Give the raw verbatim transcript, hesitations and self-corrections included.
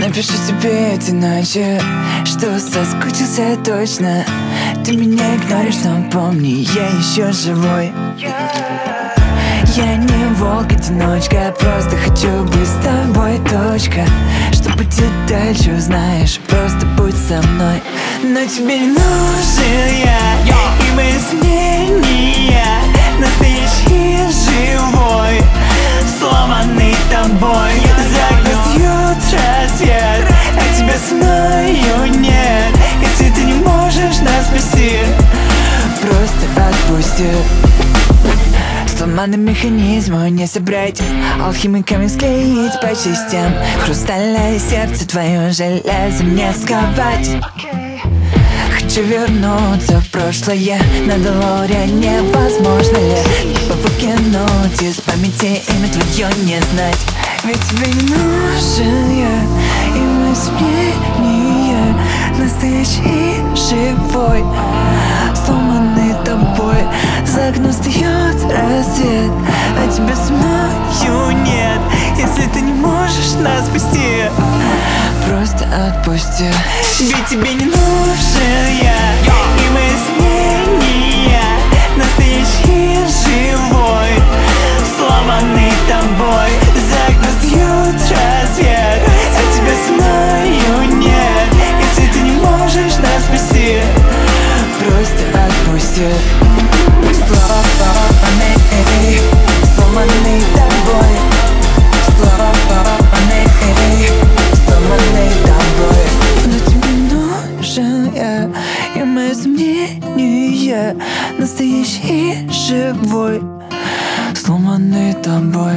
Напишу тебе эти ночи, что соскучился точно. Ты меня игноришь, но помни, я еще живой. Я не волк-одиночка, просто хочу быть с тобой, точка. Что будет дальше, узнаешь, просто будь со мной. Но тебе не нужен я, и мои изменения. Настоящий, живой, сломанный тобой. За окном бьет рассвет, а тебя со мною нет. Если ты не можешь нас спасти, просто отпусти. Сломанный механизм не собрать, алхимиками склеить по частям. Хрустальное сердце твое железо мне сковать. Хочу вернуться в прошлое, на Делориане невозможно ли тупо выкинуть из памяти имя твое не знать. Ведь тебе не нужен я, и мои сомнения. Настоящий, живой, сломанный тобой. За окном встает рассвет, а тебя со мною нет. Если ты не можешь нас спасти, просто отпусти. Ведь тебе не нужен я, и мои изменения. Настоящий, живой, сломанный тобой. За окном встает рассвет, а тебя со мною нет. Если ты не можешь нас спасти, просто отпусти. Сломанный, сломанный тобой. Сломанный, сломанный тобой. Но тебе нужен я, и мои изменения. Настоящий, живой, сломанный тобой.